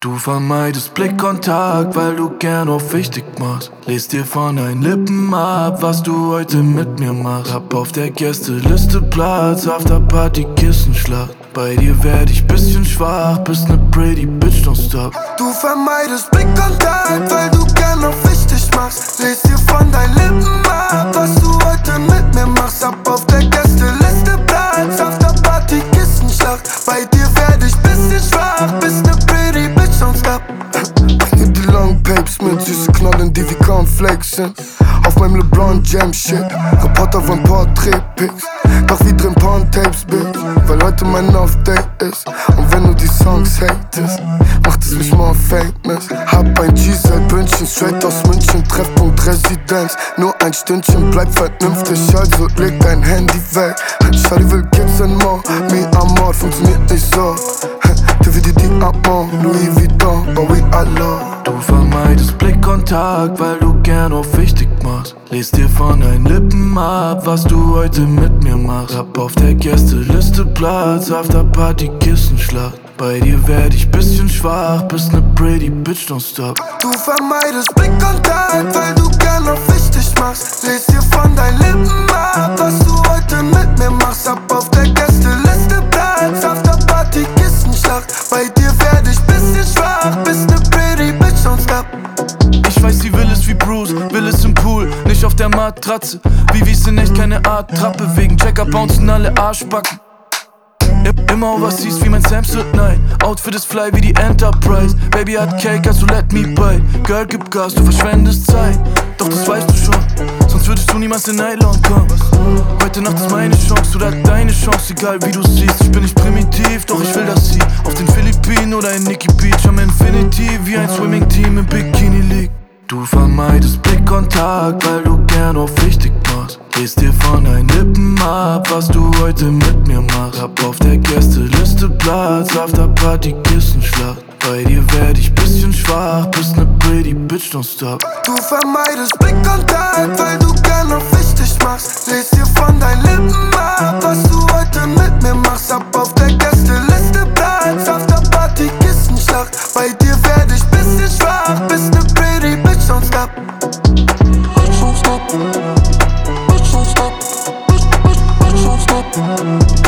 Du vermeidest Blickkontakt, weil du gern auf wichtig machst. Lest dir von deinen Lippen ab, was du heute mit mir machst. Hab auf der Gästeliste Platz, Afterparty Kissenschlacht. Bei dir werd ich bisschen schwach, bist ne pretty bitch, don't stop. Du vermeidest Blickkontakt, weil du gern auf wichtig machst. Lest dir von deinen Lippen ab, was du heute mit mir machst. Hab auf der Gästeliste Platz, Afterparty Kissenschlacht. Bei dir werd ich bisschen schwach, bist ne pretty bitch, don't stop. Ich nehm die Long Papes mit, süße Knollen, die wie Cornflakes sind. Auf meinem LeBron James Shit, Reporter von Portrait-Pics. Doch wie drin Porn-Tapes, Bitch, weil heute mein Off-Day ist. Und wenn du die Songs hatest, macht es mich more famous. Hab ein G-Side-Bündchen, straight aus München, Treffpunkt Residenz. Nur ein Stündchen, bleib vernünftig, also leg dein Handy weg. Shawty will Kids and more, me amor, funktioniert nicht so. DVD Amor, Louis Vuitton, but we are low. Du vermeidest Blickkontakt, weil du gern auf wichtig machst. Lest dir von deinen Lippen ab, was du heute mit mir machst. Hab auf der Gästeliste Platz, Afterparty Kissenschlacht. Bei dir werd ich bisschen schwach, bist ne pretty bitch, don't stop. Du vermeidest Blickkontakt, weil du gern auf wichtig machst. Lest dir von deinen Lippen ab, was du heute mit mir machst. Hab auf der Gästeliste Platz, Afterparty Kissenschlacht. Bei dir werd ich bisschen schwach, bist ne pretty bitch, don't stop. Ich weiß, sie will es wie Bruce, will es im Pool, nicht auf der Matratze. Vivis sind echt keine Art Trappe, wegen Checker bouncen alle Arschbacken. Immer overseas wie mein Samsung Night. Outfit ist fly wie die Enterprise. Baby hat Cake, also let me bite. Girl, gib Gas, du verschwendest Zeit. Doch das weißt du schon, sonst würdest du niemals in Nylon kommen. Heute Nacht ist meine Chance oder deine Chance, egal wie du siehst. Ich bin nicht primitiv, doch ich will, dass sie auf den Philippinen oder in Nikki Beach am Infinity wie ein Swimming-Team im Bikini liegt. Du vermeidest Blickkontakt, weil du gern auf wichtig machst. Lest dir von deinen Lippen ab, was du heute mit mir machst. Hab auf der Gästeliste Platz, Afterparty Kissenschlacht. Bei dir werd ich bisschen schwach, bist ne pretty bitch, don't stop. Du vermeidest Blickkontakt, weil du gern auf wichtig machst. Lest dir von deinen Lippen ab, was du heute mit mir machst. Hab auf der Gästeliste Platz, Afterparty Kissenschlacht. Bei dir werd ich bisschen schwach, bist ne pretty bitch, don't stop. Bitch, don't stop. Bitch, don't stop. Bitch, don't stop.